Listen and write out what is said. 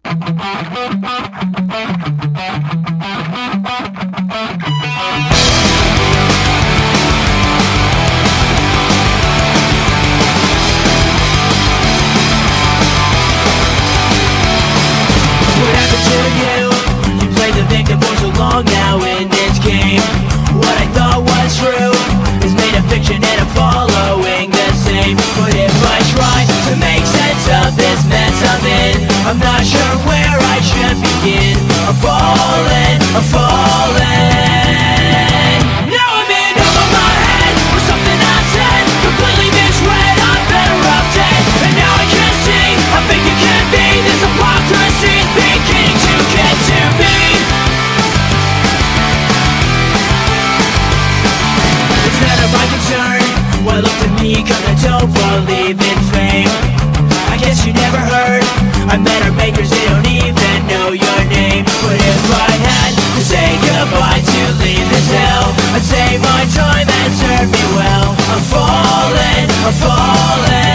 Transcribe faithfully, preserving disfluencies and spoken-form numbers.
Now in this game, what I thought was true is made a fiction and I'm following the same. But if I try to make sense of this mess I'm in, I'm not sure where I should begin. I'm falling, I'm falling. Now I'm in over my head with something I said, completely misread. I'm better off dead. And now I can see, I think it can be. This hypocrisy is beginning to get to me. My concern, why look to me cause I don't believe in fame. I guess you never heard, I'm better makers, they don't even know your name. But if I had to say goodbye to leave this hell, I'd say my time and serve me well. I'm falling, I'm falling.